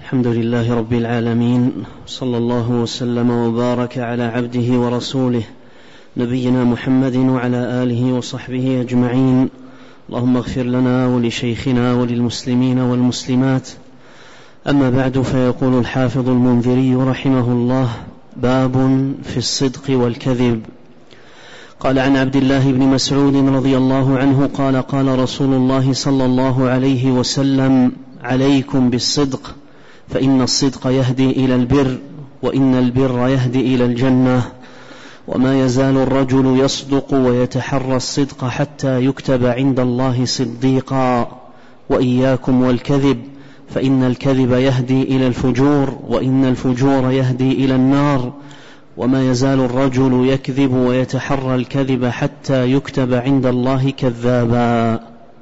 الحمد لله رب العالمين، صلى الله وسلم وبارك على عبده ورسوله نبينا محمد وعلى آله وصحبه أجمعين. اللهم اغفر لنا ولشيخنا وللمسلمين والمسلمات. أما بعد، فيقول الحافظ المنذري رحمه الله: باب في الصدق والكذب. قال عن عبد الله بن مسعود رضي الله عنه قال: قال رسول الله صلى الله عليه وسلم: عليكم بالصدق، فإن الصدق يهدي إلى البر، وإن البر يهدي إلى الجنة، وما يزال الرجل يصدق ويتحرى الصدق حتى يكتب عند الله صديقا، وإياكم والكذب، فإن الكذب يهدي إلى الفجور، وإن الفجور يهدي إلى النار، وما يزال الرجل يكذب ويتحرى الكذب حتى يكتب عند الله كذابا.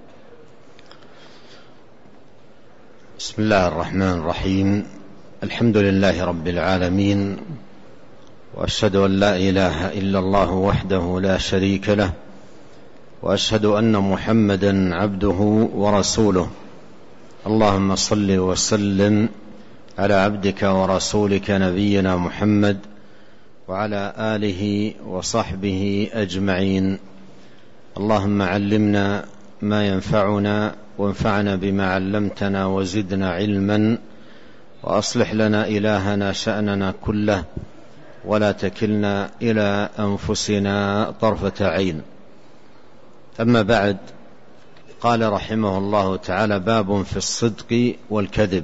بسم الله الرحمن الرحيم. الحمد لله رب العالمين، وأشهد أن لا إله إلا الله وحده لا شريك له، وأشهد أن محمدا عبده ورسوله. اللهم صل وسلم على عبدك ورسولك نبينا محمد وعلى آله وصحبه أجمعين. اللهم علمنا ما ينفعنا، وانفعنا بما علمتنا، وزدنا علما، وأصلح لنا إلهنا شأننا كله، ولا تكلنا إلى أنفسنا طرفة عين. أما بعد، قال رحمه الله تعالى: باب في الصدق والكذب.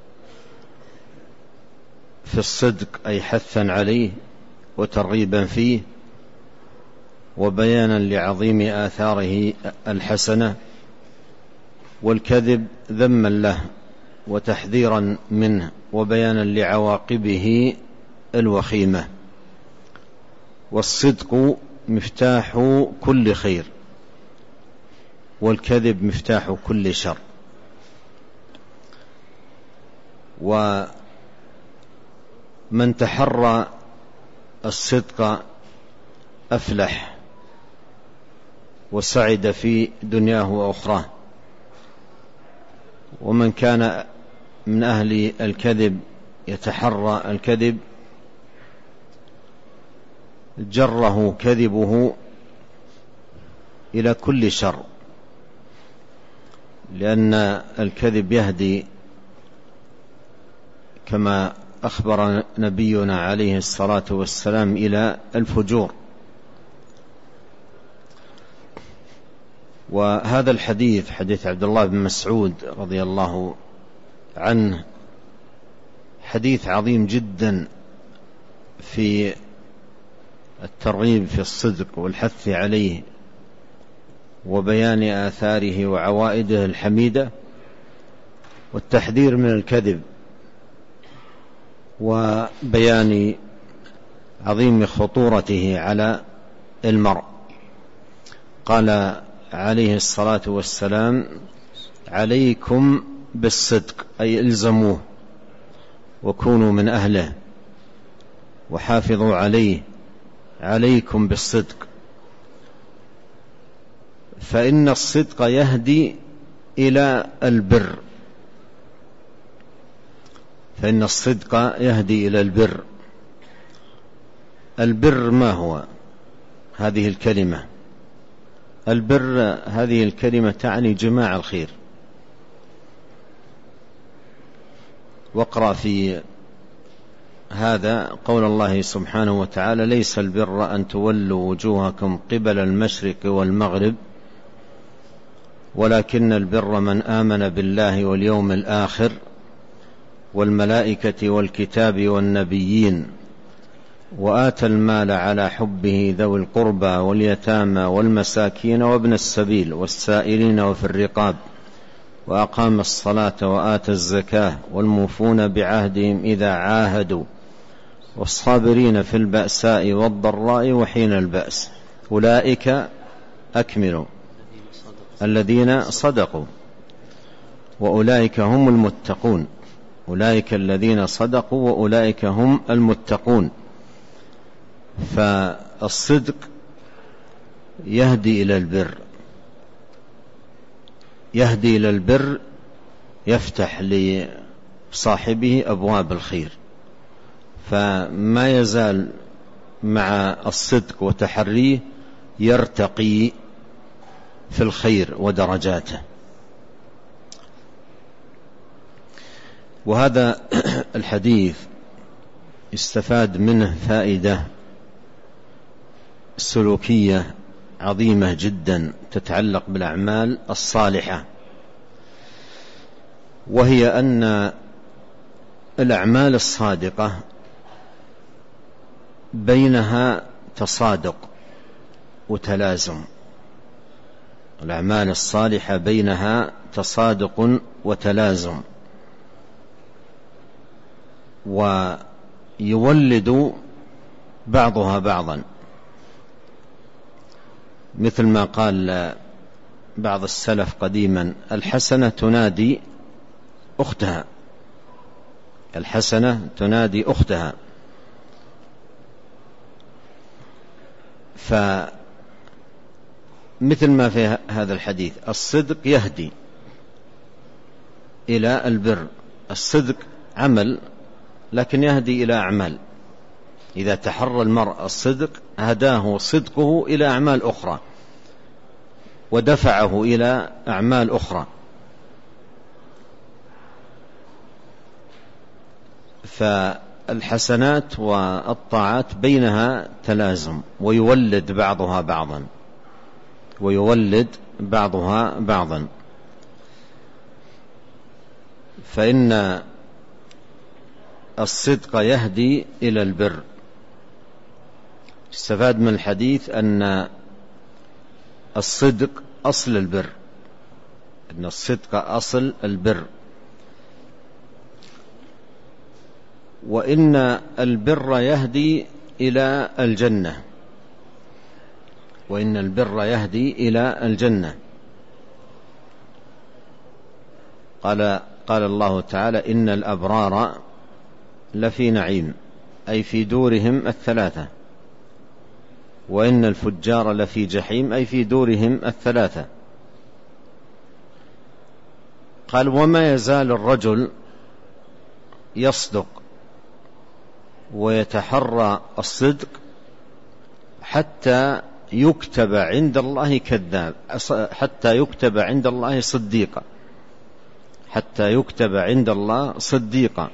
في الصدق أي حثا عليه وترغيبا فيه، وبيانا لعظيم آثاره الحسنة، والكذب ذما له وتحذيرا منه، وبيانا لعواقبه الوخيمة. والصدق مفتاح كل خير، والكذب مفتاح كل شر. ومن تحرى الصدق أفلح وسعد في دنياه وأخراه، ومن كان من أهل الكذب يتحرى الكذب جره كذبه إلى كل شر، لأن الكذب يهدي كما أخبر نبينا عليه الصلاة والسلام إلى الفجور. وهذا الحديث، حديث عبد الله بن مسعود رضي الله عنه، حديث عظيم جدا في الترغيب في الصدق والحث عليه، وبيان آثاره وعوائده الحميدة، والتحذير من الكذب، وبيان عظيم خطورته على المرء. قال عليه الصلاة والسلام: عليكم بالصدق، أي الزموه وكونوا من أهله وحافظوا عليه. عليكم بالصدق، فإن الصدق يهدي إلى البر. فإن الصدق يهدي إلى البر. البر ما هو هذه الكلمة؟ البر هذه الكلمة تعني جماع الخير. واقرأ في هذا قول الله سبحانه وتعالى: ليس البر أن تولوا وجوهكم قبل المشرق والمغرب، ولكن البر من آمن بالله واليوم الآخر والملائكة والكتاب والنبيين، وآتى المال على حبه ذوي القربى واليتامى والمساكين وابن السبيل والسائلين وفي الرقاب، وأقام الصلاة وآتى الزكاة، والموفون بعهدهم إذا عاهدوا، والصابرين في البأساء والضراء وحين البأس، أولئك أكملوا الذين صدقوا، وأولئك هم المتقون. أولئك الذين صدقوا وأولئك هم المتقون. فالصدق يهدي إلى البر، يهدي إلى البر، يفتح صاحبه أبواب الخير، فما يزال مع الصدق وتحريه يرتقي في الخير ودرجاته. وهذا الحديث استفاد منه فائدة سلوكية عظيمة جدا تتعلق بالأعمال الصالحة، وهي أن الأعمال الصادقة بينها تصادق وتلازم. الأعمال الصالحة بينها تصادق وتلازم، ويولد بعضها بعضا، مثل ما قال بعض السلف قديما: الحسنة تنادي أختها، الحسنة تنادي أختها. فمثل ما في هذا الحديث، الصدق يهدي إلى البر. الصدق عمل لكن يهدي إلى أعمال. إذا تحرى المرء الصدق هداه صدقه إلى أعمال أخرى ودفعه إلى أعمال أخرى. فالحسنات والطاعات بينها تلازم، ويولد بعضها بعضا، ويولد بعضها بعضا. فإن الصدق يهدي إلى البر. استفاد من الحديث أن الصدق أصل البر، أن الصدق أصل البر، وإن البر يهدي إلى الجنة، وإن البر يهدي إلى الجنة. قال الله تعالى: إن الأبرار لفي نعيم، أي في دورهم الثلاثة، وإن الفجار لفي جحيم، أي في دورهم الثلاثة. قال: وما يزال الرجل يصدق ويتحرى الصدق حتى يكتب عند الله كذاب، حتى يكتب عند الله صديقا، حتى يكتب عند الله صديقا.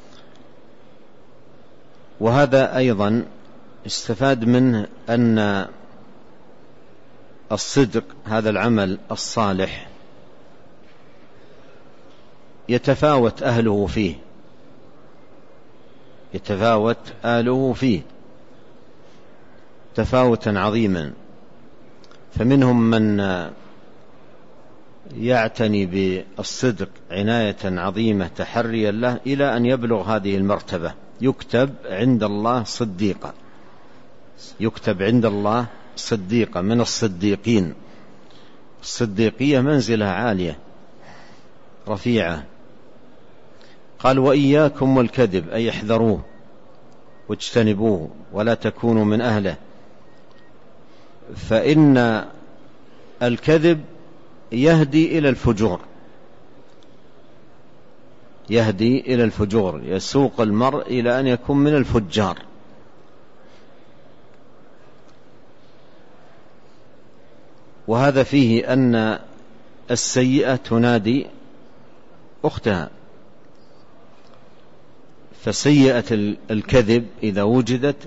وهذا أيضا استفاد منه أن الصدق، هذا العمل الصالح، يتفاوت أهله فيه، يتفاوت أهله فيه تفاوتا عظيما. فمنهم من يعتني بالصدق عناية عظيمة تحريا له إلى أن يبلغ هذه المرتبة، يكتب عند الله صديقا، يكتب عند الله صديقا، من الصديقين. الصديقية منزلة عالية رفيعة. قال: وإياكم والكذب، أي احذروه واجتنبوه ولا تكونوا من أهله، فإن الكذب يهدي إلى الفجور، يهدي إلى الفجور، يسوق المرء إلى أن يكون من الفجار. وهذا فيه أن السيئة تنادي أختها، فسيئة الكذب إذا وجدت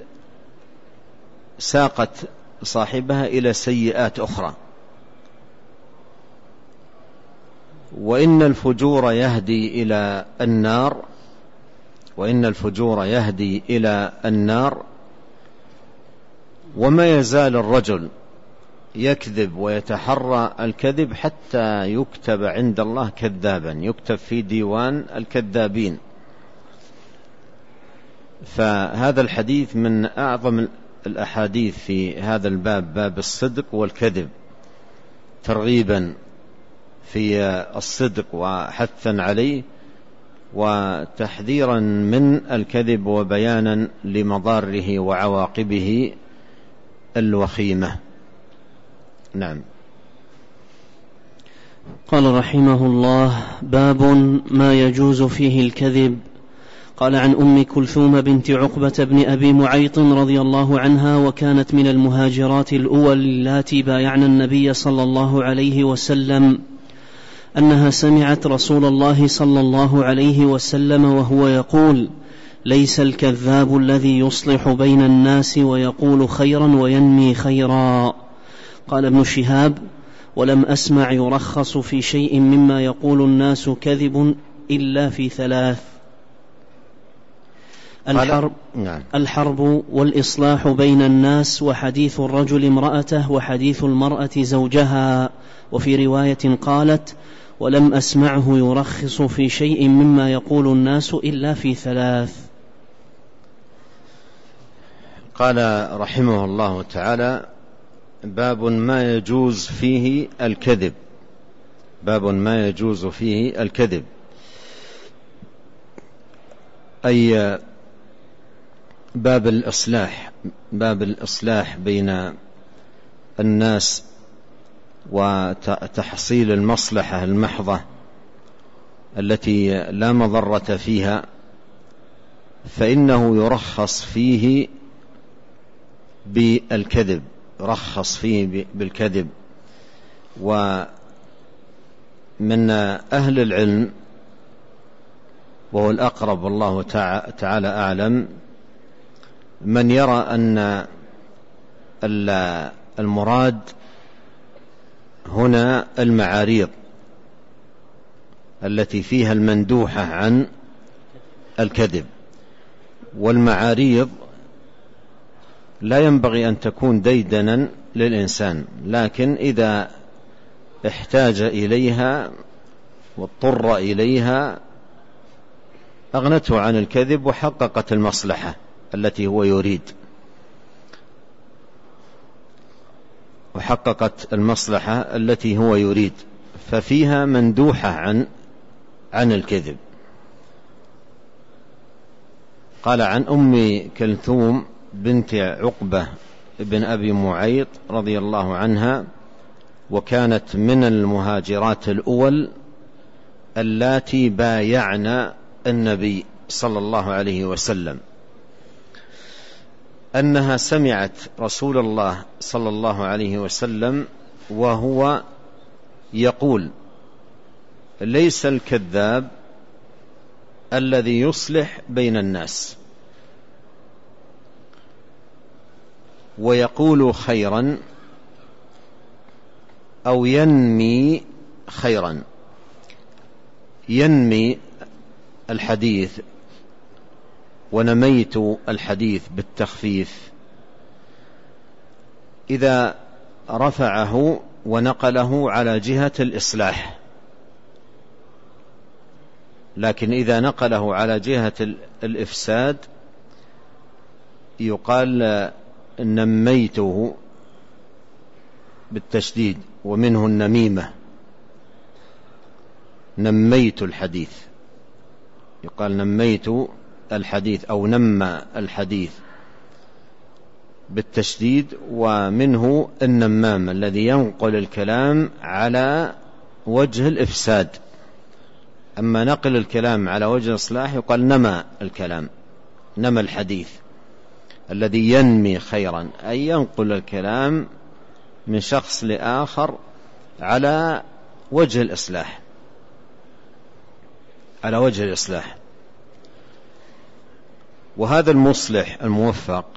ساقت صاحبها إلى سيئات أخرى. وإن الفجور يهدي إلى النار، وإن الفجور يهدي إلى النار. وما يزال الرجل يكذب ويتحرى الكذب حتى يكتب عند الله كذابا، يكتب في ديوان الكذابين. فهذا الحديث من أعظم الأحاديث في هذا الباب، باب الصدق والكذب، ترغيبا في الصدق وحثا عليه، وتحذيرا من الكذب وبيانا لمضاره وعواقبه الوخيمة. نعم. قال رحمه الله: باب ما يجوز فيه الكذب. قال: عن أم كلثوم بنت عقبة بن أبي معيط رضي الله عنها، وكانت من المهاجرات الأول اللاتي بايعن النبي صلى الله عليه وسلم، أنها سمعت رسول الله صلى الله عليه وسلم وهو يقول: ليس الكذاب الذي يصلح بين الناس ويقول خيرا وينمي خيرا. قال ابن شهاب: ولم أسمع يرخص في شيء مما يقول الناس كذب إلا في ثلاث: الحرب والإصلاح بين الناس، وحديث الرجل امرأته، وحديث المرأة زوجها. وفي رواية قالت: ولم أسمعه يرخص في شيء مما يقول الناس إلا في ثلاث. قال رحمه الله تعالى: باب ما يجوز فيه الكذب. باب ما يجوز فيه الكذب، أي باب الإصلاح، باب الإصلاح بين الناس وتحصيل المصلحة المحضة التي لا مضرة فيها، فإنه يرخص فيه بالكذب، يرخص فيه بالكذب. ومن أهل العلم، وهو الأقرب والله تعالى أعلم، من يرى أن المراد هنا المعاريض التي فيها المندوحة عن الكذب. والمعاريض لا ينبغي أن تكون ديدنا للإنسان، لكن إذا احتاج إليها واضطر إليها أغنته عن الكذب وحققت المصلحة التي هو يريد، وحققت المصلحة التي هو يريد، ففيها مندوحة عن الكذب. قال: عن أم كلثوم بنت عقبة بن أبي معيط رضي الله عنها، وكانت من المهاجرات الأول اللاتي بايعن النبي صلى الله عليه وسلم، أنها سمعت رسول الله صلى الله عليه وسلم وهو يقول: ليس الكذاب الذي يصلح بين الناس ويقول خيرا أو ينمي خيرا. ينمي الحديث، ونميت الحديث بالتخفيف، إذا رفعه ونقله على جهة الإصلاح، لكن إذا نقله على جهة الإفساد يقال نميته بالتشديد، ومنه النميمة، نميت الحديث، يقال نميت الحديث أو نمى الحديث بالتشديد، ومنه النمام الذي ينقل الكلام على وجه الإفساد. أما نقل الكلام على وجه الإصلاح يقال نمى الكلام، نمى الحديث، الذي ينمي خيرا أي ينقل الكلام من شخص لآخر على وجه الإصلاح، على وجه الإصلاح. وهذا المصلح الموفق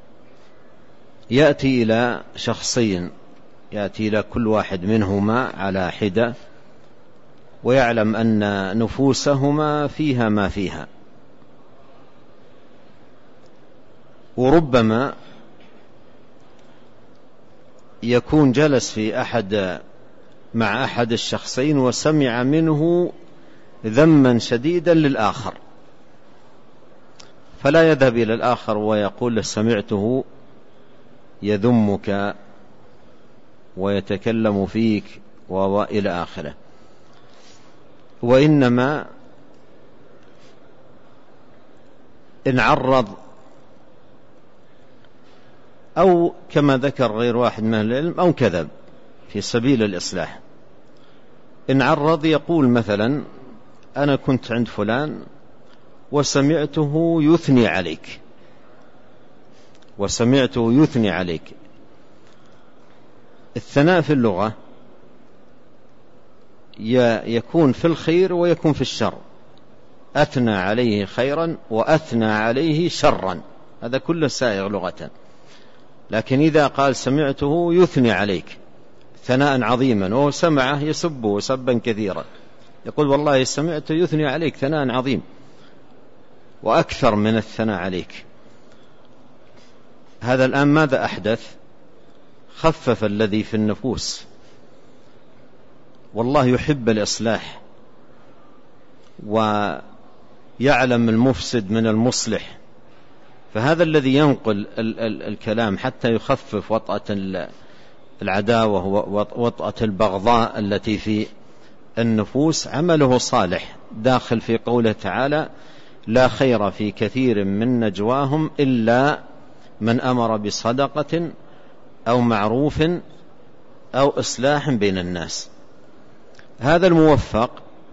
يأتي إلى شخصين، يأتي إلى كل واحد منهما على حدة، ويعلم أن نفوسهما فيها ما فيها، وربما يكون جلس في مع أحد الشخصين وسمع منه ذما شديدا للآخر، فلا يذهب إلى الآخر ويقول: سمعته يذمك ويتكلم فيك وإلى آخره، وإنما إن عرض أو كما ذكر غير واحد من أهل العلم أو كذب في سبيل الإصلاح، إن عرض يقول مثلا أنا كنت عند فلان وسمعته يثني عليك، وسمعته يثني عليك. الثناء في اللغة يكون في الخير ويكون في الشر، أثنى عليه خيرا وأثنى عليه شرا، هذا كله سائغ لغة. لكن إذا قال سمعته يثني عليك ثناء عظيما، وهو سمعه يسبه سبا كثيرا، يقول والله سمعته يثني عليك ثناء عظيم وأكثر من الثناء عليك. هذا الآن ماذا أحدث؟ خفف الذي في النفوس، والله يحب الإصلاح ويعلم المفسد من المصلح، فهذا الذي ينقل الكلام حتى يخفف وطأة العداوة ووطأة البغضاء التي في النفوس عمله صالح، داخل في قوله تعالى لا خير في كثير من نجواهم إلا من أمر بصدقة أو معروف أو إصلاح بين الناس. هذا الموفق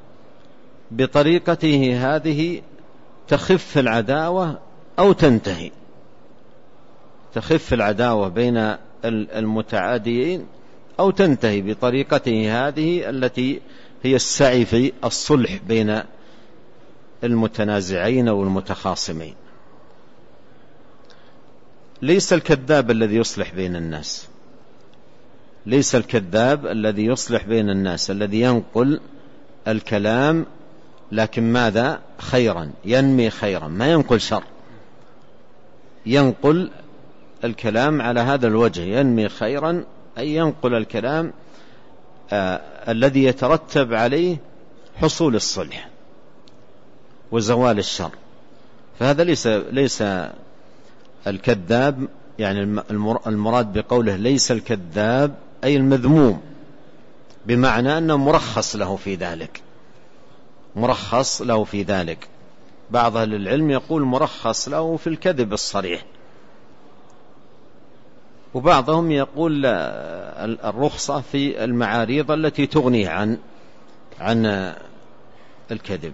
بطريقته هذه تخف العداوة أو تنتهي، تخف العداوة بين المتعاديين أو تنتهي بطريقته هذه التي هي السعي في الصلح بين المتنازعين والمتخاصمين. ليس الكذاب الذي يصلح بين الناس، ليس الكذاب الذي يصلح بين الناس الذي ينقل الكلام، لكن ماذا؟ خيرا، ينمي خيرا، ما ينقل شر، ينقل الكلام على هذا الوجه، ينمي خيرا، أي ينقل الكلام الذي يترتب عليه حصول الصلح وزوال الشر. فهذا ليس الكذاب، يعني المراد بقوله ليس الكذاب أي المذموم، بمعنى أنه مرخص له في ذلك، مرخص له في ذلك. بعض أهل العلم يقول مرخص له في الكذب الصريح، وبعضهم يقول الرخصة في المعاريض التي تغنيه عن الكذب.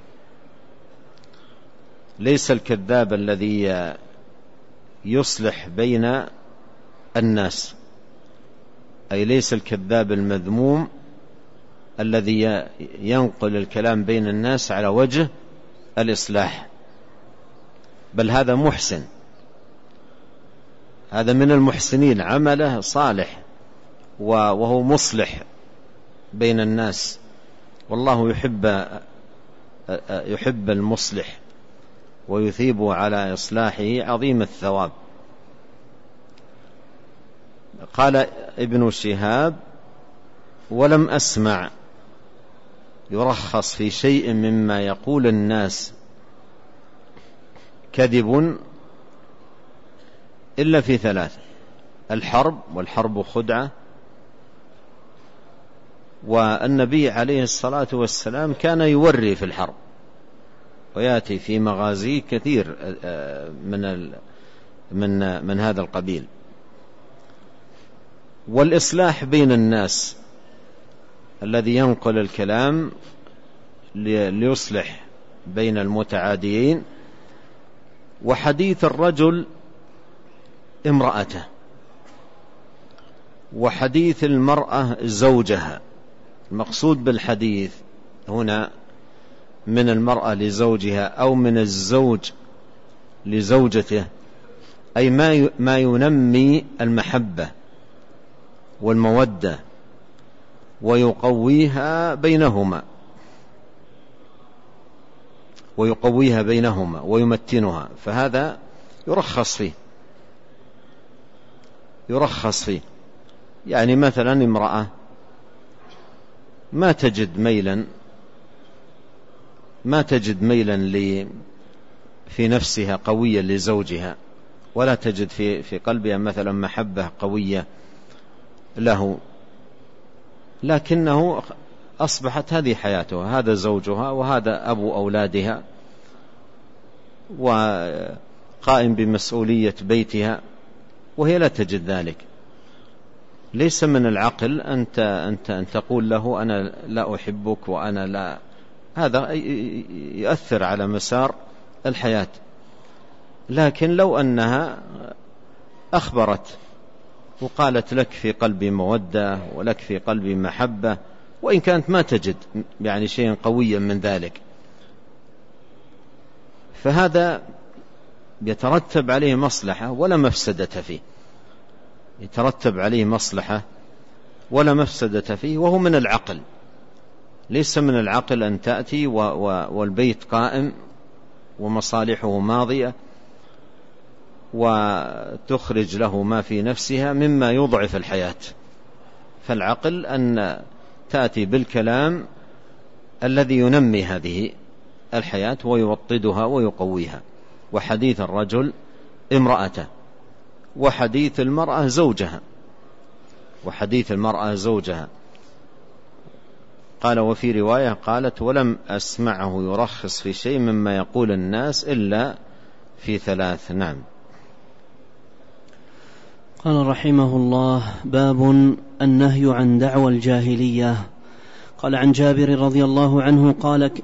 ليس الكذاب الذي يصلح بين الناس، أي ليس الكذاب المذموم الذي ينقل الكلام بين الناس على وجه الإصلاح، بل هذا محسن، هذا من المحسنين، عمله صالح وهو مصلح بين الناس، والله يحب المصلح ويثيب على إصلاحه عظيم الثواب. قال ابن شهاب ولم أسمع يرخص في شيء مما يقول الناس كذب إلا في ثلاث: الحرب، والحرب خدعة، والنبي عليه الصلاة والسلام كان يوري في الحرب، ويأتي في مغازي كثير من هذا القبيل. والإصلاح بين الناس الذي ينقل الكلام ليصلح بين المتعاديين، وحديث الرجل امرأته، وحديث المرأة زوجها. المقصود بالحديث هنا من المرأة لزوجها أو من الزوج لزوجته، أي ما ينمي المحبة والمودة ويقويها بينهما ويمتنها، فهذا يرخص فيه. يعني مثلا امرأة ما تجد ميلا في نفسها قوية لزوجها، ولا تجد في قلبها مثلا محبة قوية له، لكنه أصبحت هذه حياتها، هذا زوجها وهذا أبو أولادها وقائم بمسؤولية بيتها، وهي لا تجد ذلك. ليس من العقل أن تقول له أنا لا أحبك وأنا لا، هذا يؤثر على مسار الحياة. لكن لو أنها أخبرت وقالت لك في قلبي مودة ولك في قلبي محبة، وإن كانت ما تجد يعني شيئا قويا من ذلك، فهذا يترتب عليه مصلحة ولا مفسدة فيه، يترتب عليه مصلحة ولا مفسدة فيه، وهو من العقل. ليس من العقل أن تأتي والبيت قائم ومصالحه ماضية وتخرج له ما في نفسها مما يضعف الحياة. فالعقل أن تأتي بالكلام الذي ينمي هذه الحياة ويوطدها ويقويها. وحديث الرجل امرأته، وحديث المرأة زوجها، وحديث المرأة زوجها. قال وفي رواية قالت ولم أسمعه يرخص في شيء مما يقول الناس إلا في ثلاث. نعم. قال رحمه الله: باب النهي عن دعوى الجاهلية. قال عن جابر رضي الله عنه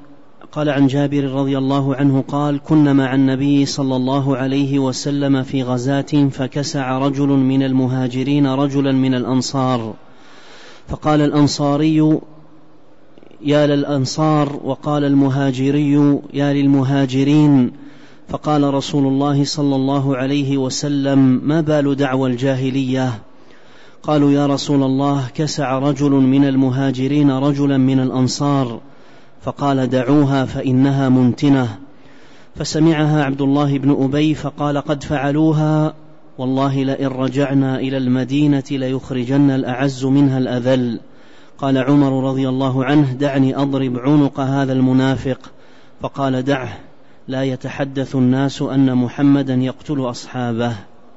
قال كنا مع النبي صلى الله عليه وسلم في غزاة فكسع رجل من المهاجرين رجلا من الأنصار، فقال الأنصاري يا للأنصار، وقال المهاجري يا للمهاجرين. فقال رسول الله صلى الله عليه وسلم: ما بال دعوى الجاهلية؟ قالوا يا رسول الله كسع رجل من المهاجرين رجلا من الأنصار. فقال دعوها فإنها منتنة. فسمعها عبد الله بن أبي فقال قد فعلوها، والله لئن رجعنا إلى المدينة ليخرجن الأعز منها الأذل. قال عمر رضي الله عنه: دعني أضرب عنق هذا المنافق. فقال دعه، لا يتحدث الناس أن محمدا يقتل أصحابه.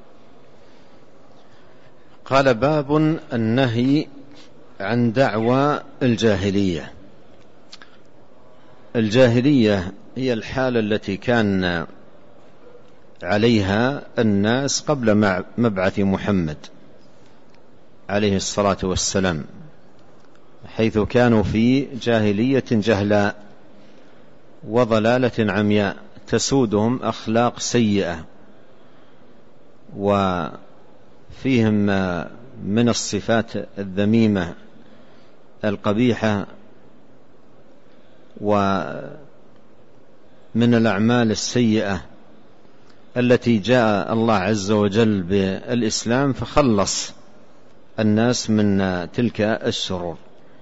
قال باب النهي عن دعوى الجاهلية. الجاهلية هي الحالة التي كان عليها الناس قبل مبعث محمد عليه الصلاة والسلام، حيث كانوا في جاهلية جهلاء وضلالة عمياء تسودهم أخلاق سيئة، وفيهم من الصفات الذميمة القبيحة ومن الأعمال السيئة التي جاء الله عز وجل بالإسلام فخلص الناس من تلك الشرور.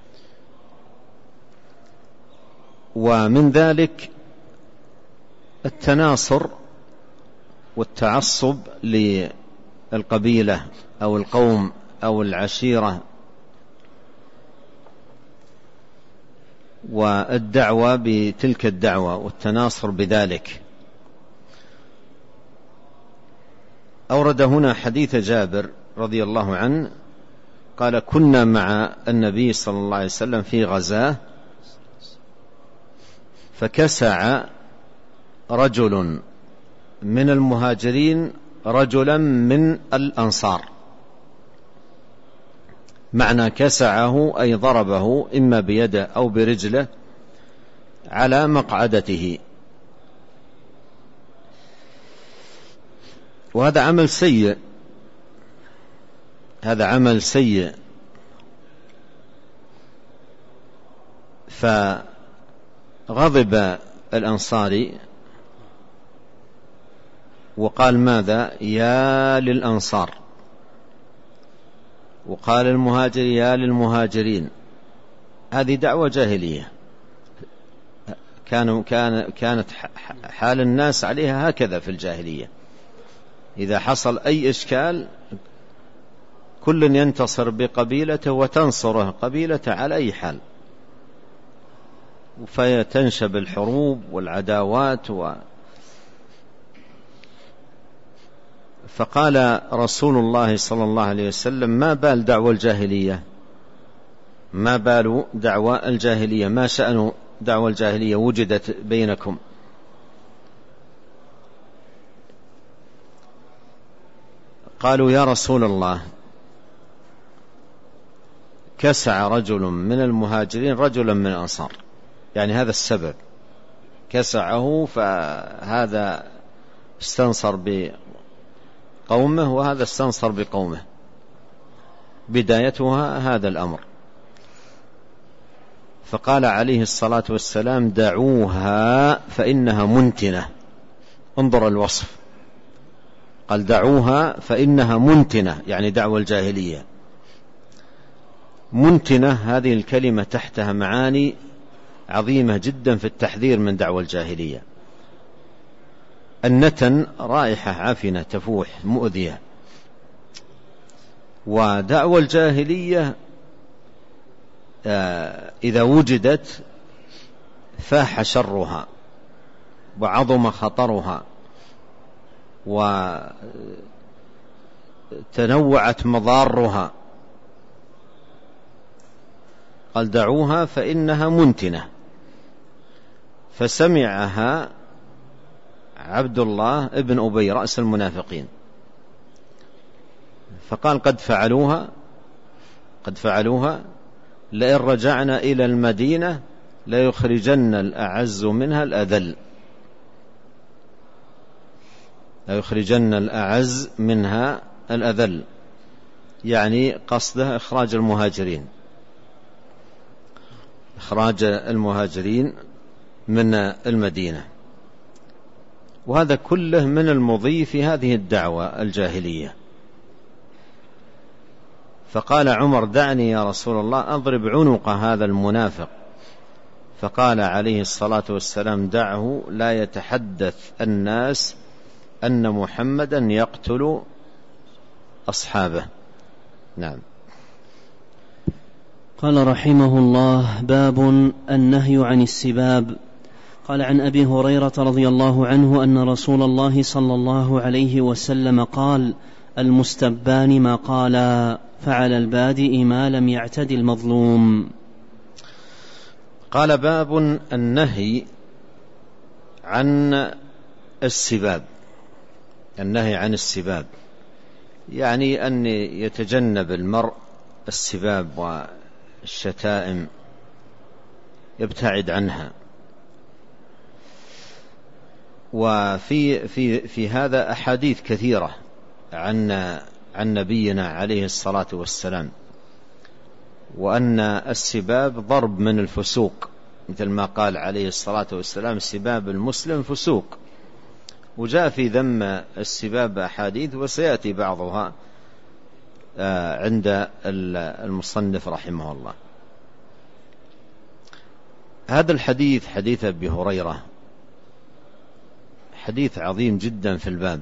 ومن ذلك التناصر والتعصب للقبيلة أو القوم أو العشيرة، والدعوة بتلك الدعوة والتناصر بذلك. أورد هنا حديث جابر رضي الله عنه قال كنا مع النبي صلى الله عليه وسلم في غزاة فكسع رجل من المهاجرين رجلا من الأنصار. معنى كسعه أي ضربه إما بيده أو برجله على مقعدته، وهذا عمل سيء، هذا عمل سيء. فغضب الأنصاري وقال ماذا؟ يا للأنصار. وقال المهاجر يا للمهاجرين. هذه دعوة جاهلية، كانت حال الناس عليها هكذا في الجاهلية. إذا حصل أي إشكال كل ينتصر بقبيلته وتنصره قبيلته على أي حال، فيتنشب الحروب والعداوات فقال رسول الله صلى الله عليه وسلم ما بال دعوى الجاهلية؟ ما بال دعوى الجاهلية؟ ما شأن دعوى الجاهلية وجدت بينكم؟ قالوا يا رسول الله كسع رجل من المهاجرين رجلا من الأنصار، يعني هذا السبب، كسعه فهذا استنصر بقومه وهذا استنصر بقومه، بدايتها هذا الأمر. فقال عليه الصلاة والسلام: دعوها فإنها منتنة. انظر الوصف، قال: دعوها فإنها منتنة، يعني دعوة الجاهلية. منتنة هذه الكلمة تحتها معاني عظيمة جدا في التحذير من دعوة الجاهلية. النتن رائحة عفنة تفوح مؤذية، ودعوة الجاهلية إذا وجدت فاح شرها وعظم خطرها وتنوعت مضارها. قال: دعوها فإنها منتنة. فسمعها عبد الله ابن أبي رأس المنافقين، فقال: قد فعلوها لئن رجعنا إلى المدينة ليخرجن الأعز منها الأذل. ليخرجن الأعز منها الأذل، يعني قصده إخراج المهاجرين من المدينة. وهذا كله من المضي في هذه الدعوة الجاهلية. فقال عمر: دعني يا رسول الله أضرب عنق هذا المنافق. فقال عليه الصلاة والسلام: دعه، لا يتحدث الناس أن محمدا يقتل أصحابه. نعم. قال رحمه الله: باب النهي عن السباب. قال: عن أبي هريرة رضي الله عنه أن رسول الله صلى الله عليه وسلم قال: المستبان ما قالا، فعلى البادئ ما لم يعتد المظلوم. قال: باب النهي عن السباب. النهي عن السباب يعني أن يتجنب المرء السباب والشتائم، يبتعد عنها. وفي هذا أحاديث كثيرة عن نبينا عليه الصلاة والسلام، وأن السباب ضرب من الفسوق، مثل ما قال عليه الصلاة والسلام: سباب المسلم فسوق. وجاء في ذم السباب أحاديث، وسيأتي بعضها عند المصنف رحمه الله. هذا الحديث، حديث أبي هريرة، حديث عظيم جدا في الباب.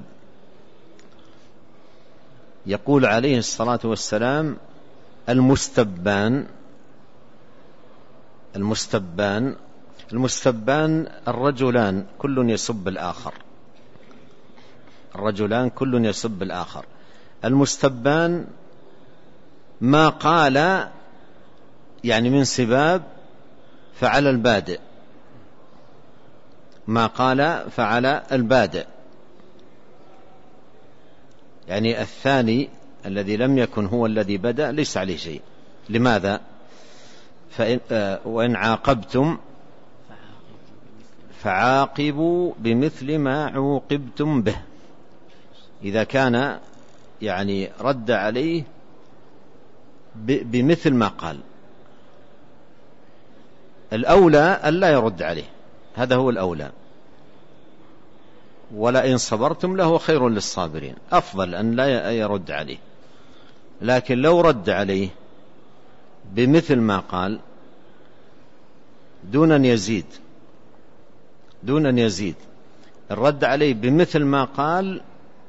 يقول عليه الصلاة والسلام: المستبان الرجلان كل يسب الآخر. المستبان ما قال يعني من سباب فعلى البادئ، ما قال فعلى البادئ، يعني الثاني الذي لم يكن هو الذي بدأ ليس عليه شيء. لماذا؟ وإن عاقبتم فعاقبوا بمثل ما عوقبتم به. إذا كان يعني رد عليه بمثل ما قال، الأولى ألا يرد عليه، هذا هو الأولى. ولئن صبرتم لهو خير للصابرين، أفضل أن لا يرد عليه. لكن لو رد عليه بمثل ما قال دون أن يزيد، الرد عليه بمثل ما قال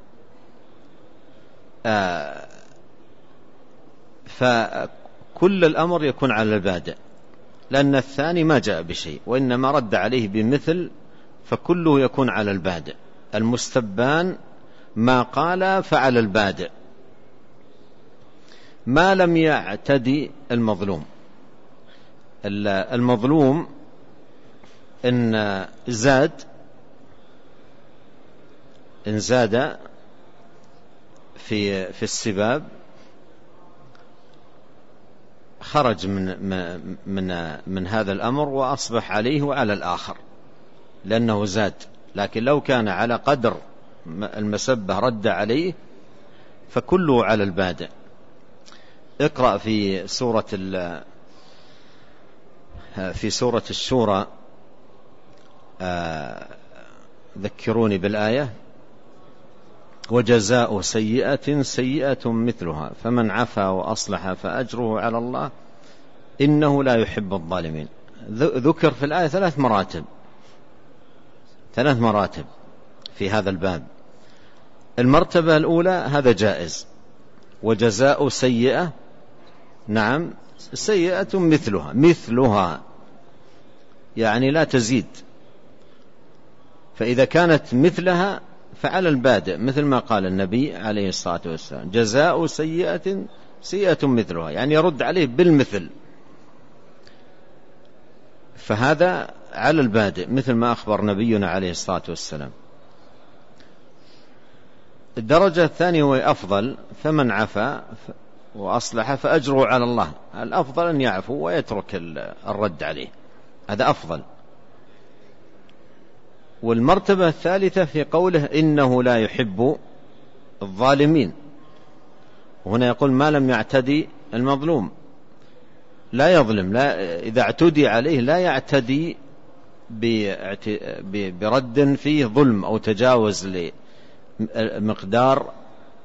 فكل الأمر يكون على البادئ، لأن الثاني ما جاء بشيء، وإنما رد عليه بمثل، فكله يكون على البادئ. المستبان ما قال فعلى البادئ ما لم يعتدي المظلوم. المظلوم إن زاد في السباب خرج من هذا الأمر وأصبح عليه وعلى الآخر لأنه زاد. لكن لو كان على قدر المسبة رد عليه فكله على البادئ. اقرأ في سورة الشورى، ذكروني بالآية: وجزاء سيئة سيئة مثلها فمن عفا وأصلح فأجره على الله إنه لا يحب الظالمين. ذكر في الآية 3 مراتب في هذا الباب. المرتبة الأولى هذا جائز، وجزاء سيئة، نعم، سيئة مثلها يعني لا تزيد. فإذا كانت مثلها فعلى البادئ، مثل ما قال النبي عليه الصلاة والسلام: جزاء سيئة سيئة مثلها، يعني يرد عليه بالمثل. فهذا على البادئ مثل ما أخبر نبينا عليه الصلاة والسلام. الدرجة الثانية هو أفضل: فمن عفا وأصلح فأجره على الله. الأفضل أن يعفو ويترك الرد عليه، هذا أفضل. والمرتبة الثالثة في قوله: إنه لا يحب الظالمين. وهنا يقول: ما لم يعتدي المظلوم، لا يظلم، إذا اعتدي عليه لا يعتدي برد فيه ظلم أو تجاوز لمقدار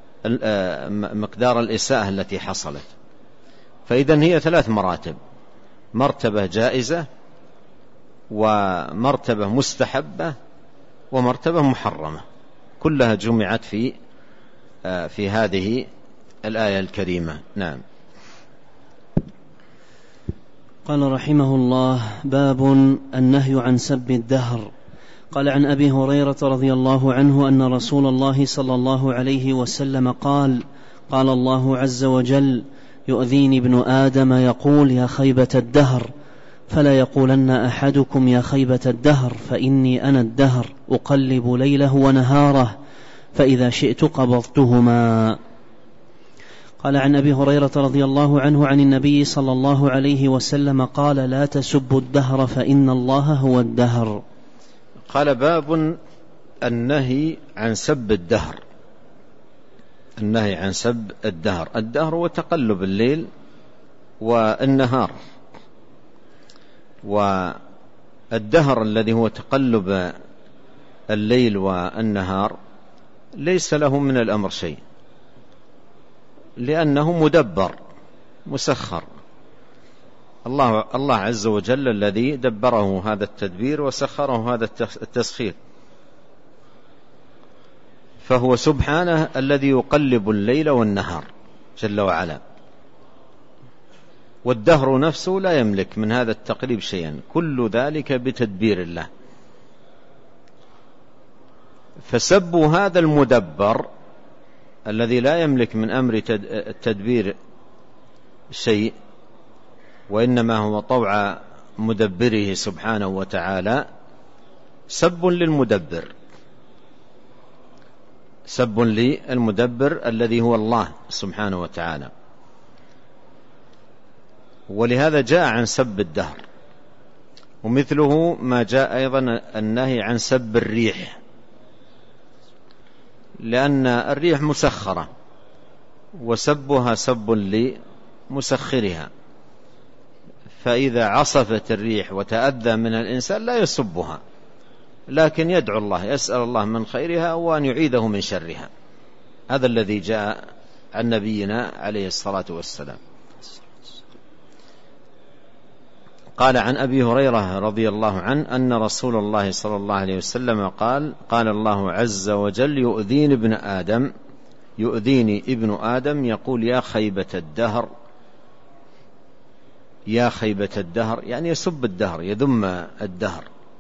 الإساءة التي حصلت. فإذن هي 3 مراتب: مرتبة جائزة، ومرتبة مستحبة، ومرتبة محرمة، كلها جمعت في هذه الآية الكريمة. نعم. قال رحمه الله: باب النهي عن سب الدهر. قال: عن أبي هريرة رضي الله عنه أن رسول الله صلى الله عليه وسلم قال: قال الله عز وجل: يؤذيني ابن آدم يقول يا خيبة الدهر، فلا يقولن أحدكم يا خيبة الدهر، فإني أنا الدهر أقلب ليله ونهاره، فإذا شئت قبضتهما. قال: عن أبي هريرة رضي الله عنه عن النبي صلى الله عليه وسلم قال: لا تسبوا الدهر فإن الله هو الدهر. قال: باب النهي عن سب الدهر. النهي عن سب الدهر. الدهر هو تقلب الليل والنهار، والدهر الذي هو تقلب الليل والنهار ليس له من الأمر شيء، لأنه مدبر مسخر. الله عز وجل الذي دبره هذا التدبير وسخره هذا التسخير، فهو سبحانه الذي يقلب الليل والنهار جل وعلا. والدهر نفسه لا يملك من هذا التقليب شيئا، كل ذلك بتدبير الله. فسبوا هذا المدبر الذي لا يملك من أمر التدبير شيء، وإنما هو طوع مدبره سبحانه وتعالى، سب للمدبر، سب للمدبر الذي هو الله سبحانه وتعالى. ولهذا جاء عن سب الدهر. ومثله ما جاء أيضا النهي عن سب الريح، لأن الريح مسخرة، وسبها سب لمسخرها، فإذا عصفت الريح وتأذى من الإنسان لا يسبها، لكن يدعو الله، يسأل الله من خيرها وأن يعيده من شرها. هذا الذي جاء عن نبينا عليه الصلاة والسلام. قال: عن أبي هريرة رضي الله عنه أن رسول الله صلى الله عليه وسلم قال: قال الله عز وجل: يؤذيني ابن آدم يقول يا خيبة الدهر. يا خيبة الدهر يعني يسب الدهر، يذم الدهر.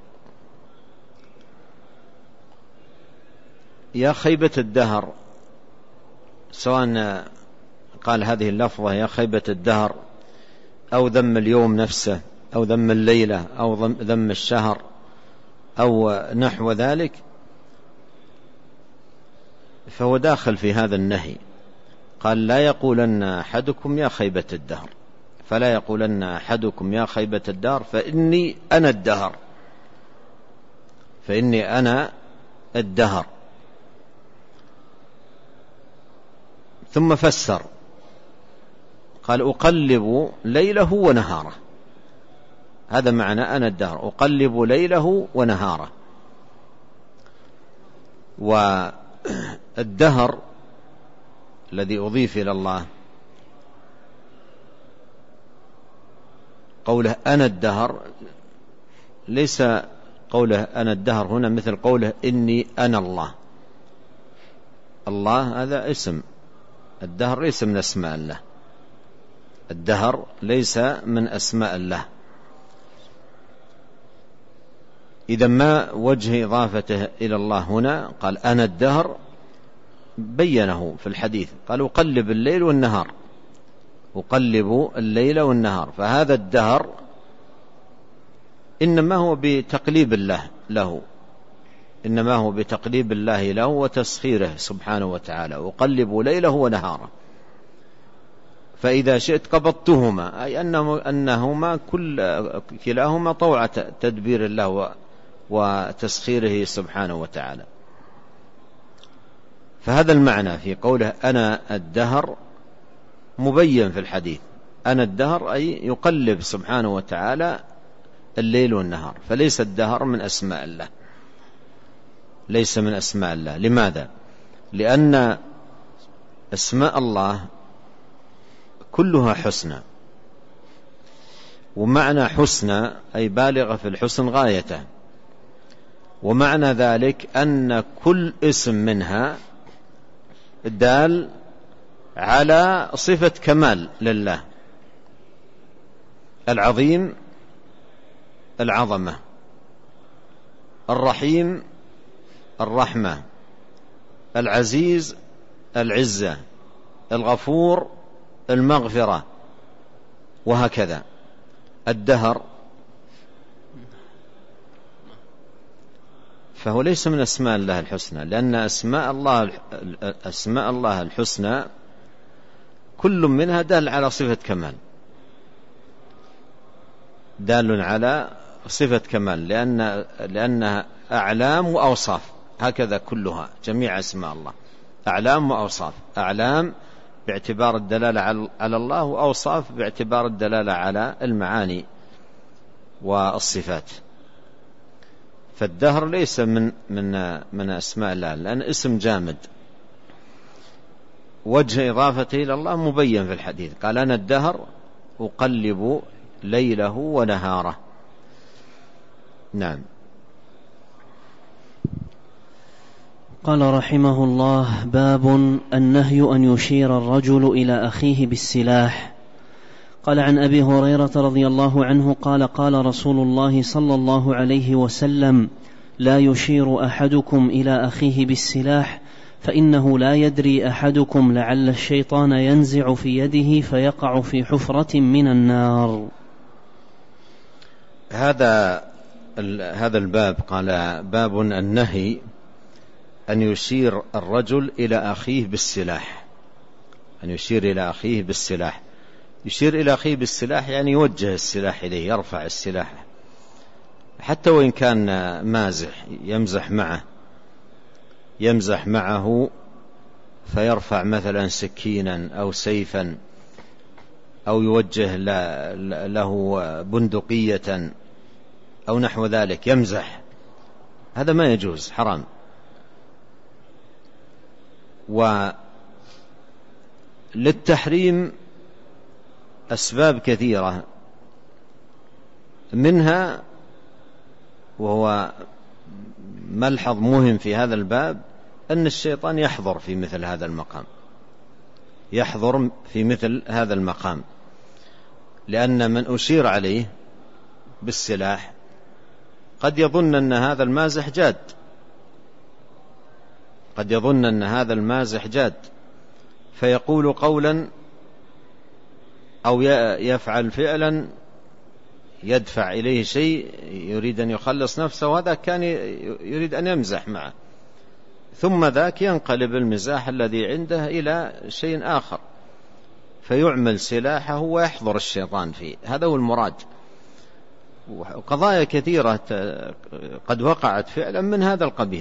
يا خيبة الدهر، سواء قال هذه اللفظة يا خيبة الدهر، أو ذم اليوم نفسه، أو ذم الليلة، أو ذم الشهر، أو نحو ذلك، فهو داخل في هذا النهي. قال: لا يقولن أحدكم يا خيبة الدهر، فلا يقولن أحدكم يا خيبة الدار فإني أنا الدهر، فإني أنا الدهر. ثم فسر قال أقلب ليله ونهاره، هذا معنى أنا الدهر، أقلب ليله ونهاره. والدهر الذي أضيف إلى الله قوله أنا الدهر، ليس قوله أنا الدهر هنا مثل قوله إني أنا الله. الله هذا اسم، الدهر ليس من أسماء الله، الدهر ليس من أسماء الله. إذا ما وجه إضافته إلى الله هنا؟ قال أنا الدهر، بينه في الحديث، قال أقلب الليل والنهار، أقلب الليل والنهار. فهذا الدهر إنما هو بتقليب الله له، إنما هو بتقليب الله له وتسخيره سبحانه وتعالى، أقلب ليله ونهاره. فإذا شئت قبضتهما، أي أنهما كلاهما طوعة تدبير الله وتسخيره سبحانه وتعالى. فهذا المعنى في قوله أنا الدهر مبين في الحديث، أنا الدهر أي يقلب سبحانه وتعالى الليل والنهار. فليس الدهر من أسماء الله، ليس من أسماء الله. لماذا؟ لأن أسماء الله كلها حسنى، ومعنى حسنى أي بالغة في الحسن غايته، ومعنى ذلك أن كل اسم منها دال على صفة كمال لله: العظيم العظمة، الرحيم الرحمة، العزيز العزة، الغفور المغفرة، وهكذا. الدهر فهو ليس من أسماء الله الحسنى، لأن أسماء الله الحسنى كل منها دال على صفة كمال، دال على صفة كمال، لأنها أعلام وأوصاف، هكذا كلها جميع أسماء الله أعلام وأوصاف. أعلام باعتبار الدلالة على الله، وأوصاف باعتبار الدلالة على المعاني والصفات. فالدهر ليس من أسماء الله، لأن اسم جامد. وجه إضافته إلى الله مبين في الحديث، قال أنا الدهر أقلب ليله ونهاره. نعم. قال رحمه الله: باب النهي أن يشير الرجل إلى أخيه بالسلاح. قال عن أبي هريرة رضي الله عنه قال: قال رسول الله صلى الله عليه وسلم: لا يشير أحدكم إلى أخيه بالسلاح، فإنه لا يدري أحدكم لعل الشيطان ينزع في يده فيقع في حفرة من النار. هذا الباب قال: باب النهي أن يشير الرجل إلى أخيه بالسلاح. أن يشير إلى أخيه بالسلاح، يشير إلى أخيه بالسلاح يعني يوجه السلاح إليه، يرفع السلاح، حتى وإن كان مازح، يمزح معه فيرفع مثلا سكينا أو سيفا، أو يوجه له بندقية أو نحو ذلك، يمزح، هذا ما يجوز، حرام. وللتحريم أسباب كثيرة، منها وهو ملحظ مهم في هذا الباب أن الشيطان يحضر في مثل هذا المقام، لأن من أشير عليه بالسلاح قد يظن أن هذا المازح جاد، فيقول قولا أو يفعل فعلا يدفع إليه شيء، يريد أن يخلص نفسه، وهذا كان يريد أن يمزح معه، ثم ذاك ينقلب المزاح الذي عنده إلى شيء آخر، فيعمل سلاحه ويحضر الشيطان فيه. هذا هو المراد. وقضايا كثيرة قد وقعت فعلا من هذا القبيل،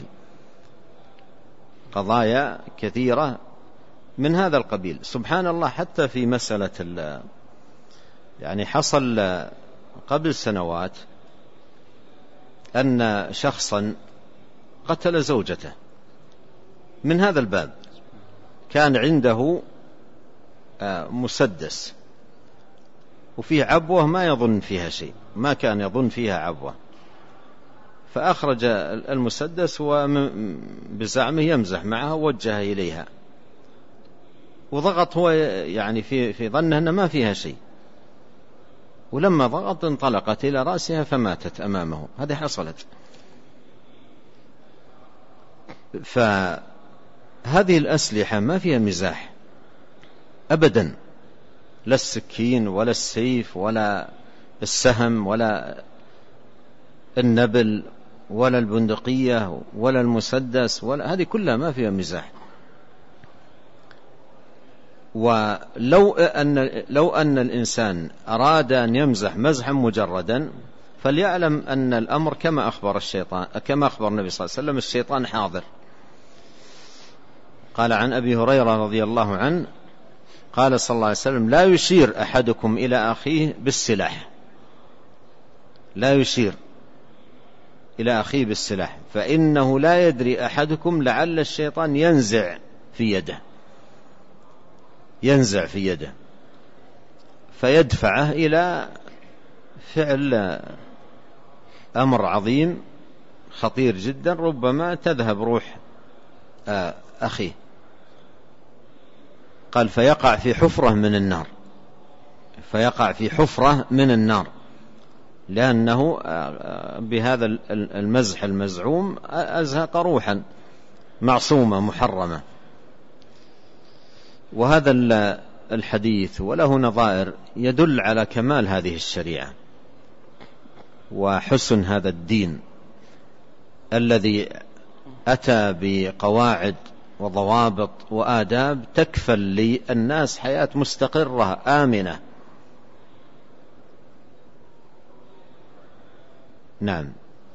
قضايا كثيرة من هذا القبيل. سبحان الله، حتى في مسألة يعني حصل قبل سنوات أن شخصا قتل زوجته من هذا الباب. كان عنده مسدس وفيه عبوة ما يظن فيها شيء، ما كان يظن فيها عبوة، فأخرج المسدس وبزعمه يمزح معها ووجه إليها، وضغط هو يعني في ظنه أن ما فيها شيء، ولما ضغط انطلقت إلى رأسها فماتت أمامه. هذه حصلت. فهذه الأسلحة ما فيها مزاح أبدا، لا السكين ولا السيف ولا السهم ولا النبل ولا البندقية ولا المسدس هذه كلها ما فيها مزاح. ولو أن الإنسان أراد أن يمزح مزحا مجردا فليعلم أن الأمر كما أخبر النبي صلى الله عليه وسلم: الشيطان حاضر. قال عن أبي هريرة رضي الله عنه قال صلى الله عليه وسلم: لا يشير أحدكم إلى أخيه بالسلاح، لا يشير إلى أخيه بالسلاح، فإنه لا يدري أحدكم لعل الشيطان ينزع في يده فيدفعه إلى فعل أمر عظيم خطير جدا، ربما تذهب روح أخيه. قال: فيقع في حفرة من النار، لأنه بهذا المزح المزعوم أزهق روحا معصومة محرمة. وهذا الحديث وله نظائر يدل على كمال هذه الشريعة وحسن هذا الدين الذي أتى بقواعد وضوابط وآداب تكفل للناس حياة مستقرة آمنة. نعم.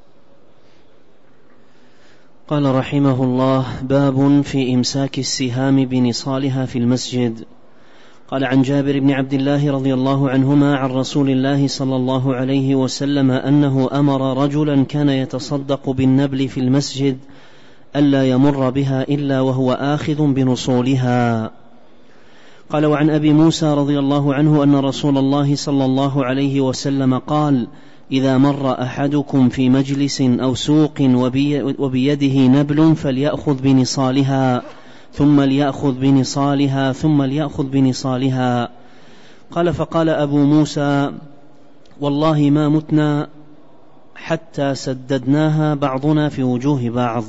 قال رحمه الله: باب في إمساك السهام بنصالها في المسجد. قال عن جابر بن عبد الله رضي الله عنهما عن رسول الله صلى الله عليه وسلم أنه أمر رجلا كان يتصدق بالنبل في المسجد ألا يمر بها إلا وهو آخذ بنصولها. قال وعن أبي موسى رضي الله عنه أن رسول الله صلى الله عليه وسلم قال: إذا مر أحدكم في مجلس أو سوق وبيده نبل فليأخذ بنصالها ثم ليأخذ بنصالها ثم ليأخذ بنصالها. قال: فقال أبو موسى: والله ما متنا حتى سددناها بعضنا في وجوه بعض.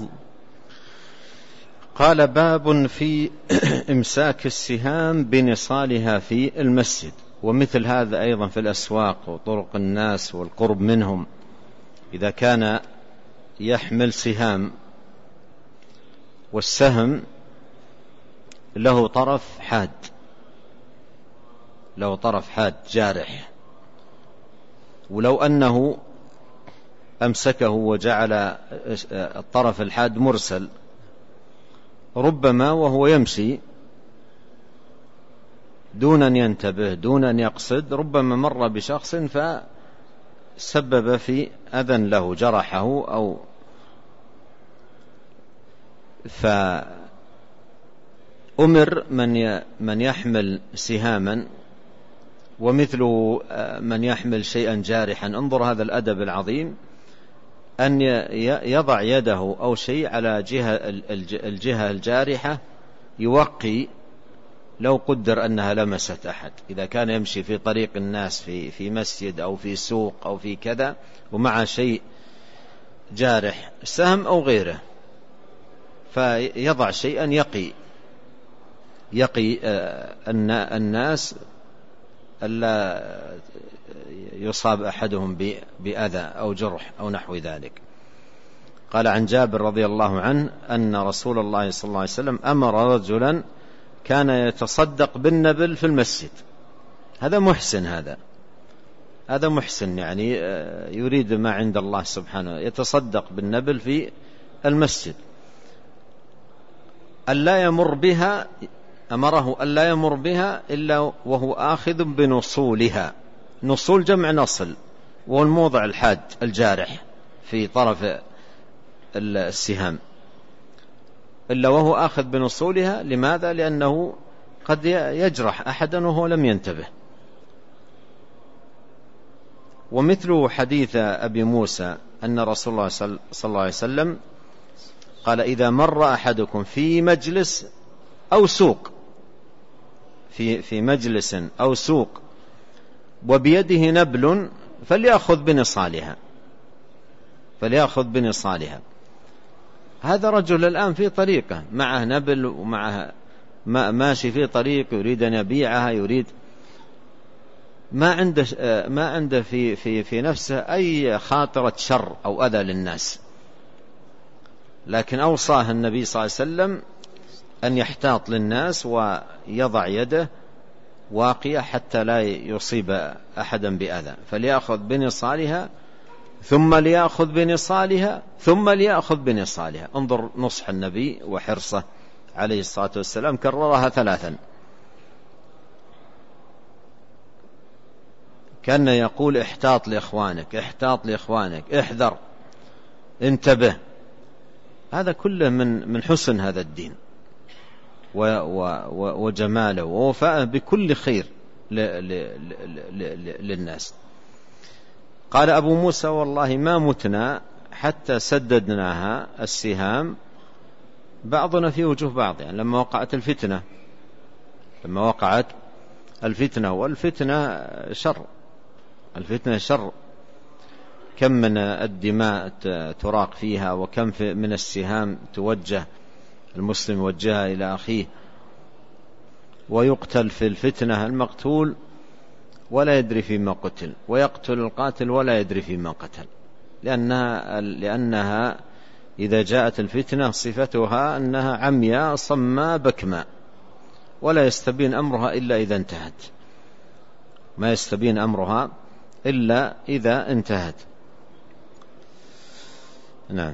قال: باب في إمساك السهام بنصالها في المسجد. ومثل هذا أيضا في الأسواق وطرق الناس والقرب منهم، إذا كان يحمل سهام والسهم له طرف حاد جارح، ولو أنه أمسكه وجعل الطرف الحاد مرسل، ربما وهو يمشي دون أن ينتبه دون أن يقصد ربما مر بشخص فسبب في أذى له، جرحه أو فأمر من يحمل سهاما ومثله من يحمل شيئا جارحا. انظر هذا الأدب العظيم، أن يضع يده أو شيء على الجهة الجارحة يوقي لو قدر أنها لمست أحد. إذا كان يمشي في طريق الناس في مسجد أو في سوق أو في كذا ومع شيء جارح سهم أو غيره، فيضع شيئا يقي الناس ألا يصاب أحدهم بأذى أو جرح أو نحو ذلك. قال عن جابر رضي الله عنه أن رسول الله صلى الله عليه وسلم أمر رجلا كان يتصدق بالنبل في المسجد. هذا محسن، هذا محسن، يعني يريد ما عند الله سبحانه، يتصدق بالنبل في المسجد. ألا يمر بها، أمره ألا يمر بها إلا وهو آخذ بنصولها. نصول جمع نصل، وهو الموضع الحاد الجارح في طرف السهام، إلا وهو آخذ بنصولها. لماذا؟ لأنه قد يجرح أحدا وهو لم ينتبه. ومثل حديث أبي موسى أن رسول الله صلى الله عليه وسلم قال: إذا مر أحدكم في مجلس أو سوق، في مجلس أو سوق وبيده نبل فليأخذ بنصالها. هذا رجل الآن في طريقة معه نبل ومعه ماشي في طريق، يريد أن يبيعها، يريد ما عنده في نفسه أي خاطرة شر أو أذى للناس، لكن أوصاه النبي صلى الله عليه وسلم أن يحتاط للناس ويضع يده واقية حتى لا يصيب أحدا بأذى. فليأخذ بنصالها ثم ليأخذ بنصالها ثم ليأخذ بنصالها. انظر نصح النبي وحرصه عليه الصلاة والسلام، كررها 3. كان يقول: احتاط لإخوانك، احتاط لإخوانك، احذر، انتبه. هذا كله من حسن هذا الدين وجماله ووفاءه بكل خير للناس. قال أبو موسى: والله ما متنا حتى سددناها السهام بعضنا في وجوه بعض. يعني لما وقعت الفتنة، والفتنة شر، الفتنة شر. كم من الدماء تراق فيها، وكم من السهام توجه، المسلم يوجهها إلى أخيه، ويقتل في الفتنة المقتول ولا يدري فيما قتل، ويقتل القاتل ولا يدري فيما قتل، لأنها إذا جاءت الفتنة صفتها أنها عمياء صماء بكماء، ولا يستبين أمرها إلا إذا انتهت، ما يستبين أمرها إلا إذا انتهت. نعم.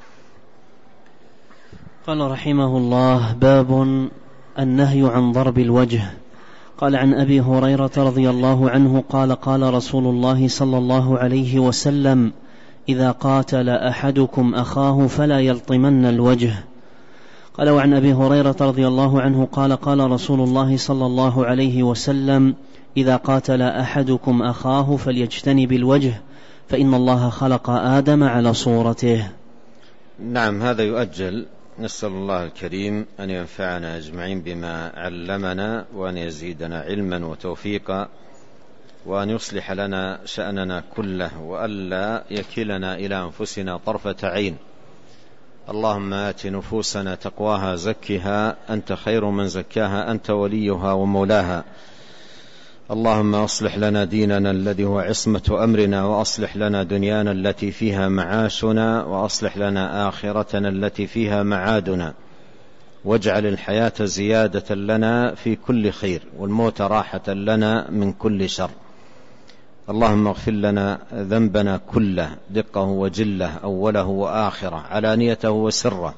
قال رحمه الله: باب النهي عن ضرب الوجه. قال: عن أبي هريرة رضي الله عنه قال: قال رسول الله صلى الله عليه وسلم: إذا قاتل أحدكم أخاه فلا يلطمن الوجه. قال: وعن أبي هريرة رضي الله عنه قال: قال رسول الله صلى الله عليه وسلم: إذا قاتل أحدكم أخاه فليجتنب الوجه، فإن الله خلق آدم على صورته. نعم، هذا يؤجل. نسأل الله الكريم أن ينفعنا أجمعين بما علمنا، وأن يزيدنا علما وتوفيقا، وأن يصلح لنا شأننا كله، وألا يكلنا إلى أنفسنا طرفة عين. اللهم آت نفوسنا تقواها، زكها أنت خير من زكاها، أنت وليها ومولاها. اللهم أصلح لنا ديننا الذي هو عصمة أمرنا، وأصلح لنا دنيانا التي فيها معاشنا، وأصلح لنا آخرتنا التي فيها معادنا، واجعل الحياة زيادة لنا في كل خير، والموت راحة لنا من كل شر. اللهم اغفر لنا ذنبنا كله، دقه وجله، أوله وآخره، علانيته وسره.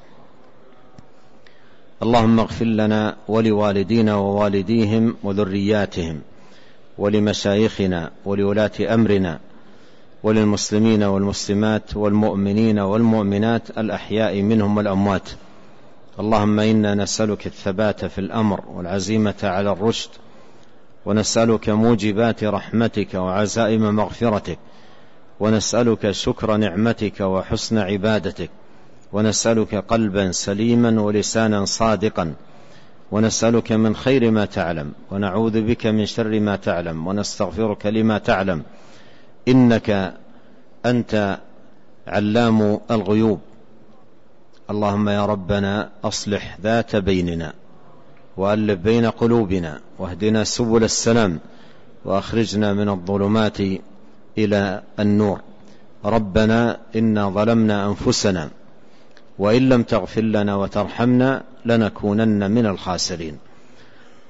اللهم اغفر لنا ولوالدينا ووالديهم وذرياتهم، ولمشايخنا ولولاة أمرنا، وللمسلمين والمسلمات والمؤمنين والمؤمنات الأحياء منهم والأموات. اللهم إنا نسألك الثبات في الأمر والعزيمة على الرشد، ونسألك موجبات رحمتك وعزائم مغفرتك، ونسألك شكر نعمتك وحسن عبادتك، ونسألك قلبا سليما ولسانا صادقا، ونسألك من خير ما تعلم، ونعوذ بك من شر ما تعلم، ونستغفرك لما تعلم، إنك أنت علام الغيوب. اللهم يا ربنا أصلح ذات بيننا، وألف بين قلوبنا، واهدنا سبل السلام، وأخرجنا من الظلمات إلى النور. ربنا إنا ظلمنا أنفسنا، وإن لم تغفر لنا وترحمنا لنكونن من الخاسرين.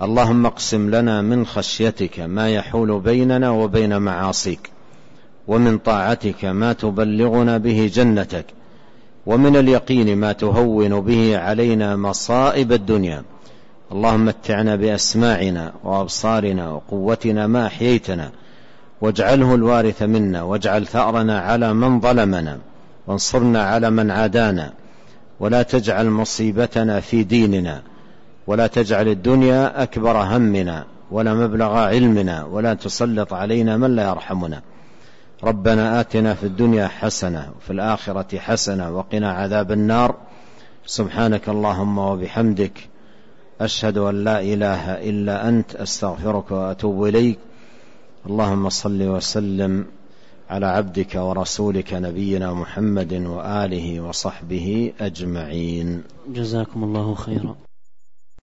اللهم اقسم لنا من خشيتك ما يحول بيننا وبين معاصيك، ومن طاعتك ما تبلغنا به جنتك، ومن اليقين ما تهون به علينا مصائب الدنيا. اللهم متعنا بأسماعنا وأبصارنا وقوتنا ما أحييتنا، واجعله الوارث منا، واجعل ثأرنا على من ظلمنا، وانصرنا على من عادانا، ولا تجعل مصيبتنا في ديننا، ولا تجعل الدنيا أكبر همنا ولا مبلغ علمنا، ولا تسلط علينا من لا يرحمنا. ربنا آتنا في الدنيا حسنة وفي الآخرة حسنة وقنا عذاب النار. سبحانك اللهم وبحمدك، أشهد أن لا إله إلا أنت، أستغفرك وأتوب إليك. اللهم صل وسلم على عبدك ورسولك نبينا محمد وآله وصحبه أجمعين. جزاكم الله خيرا.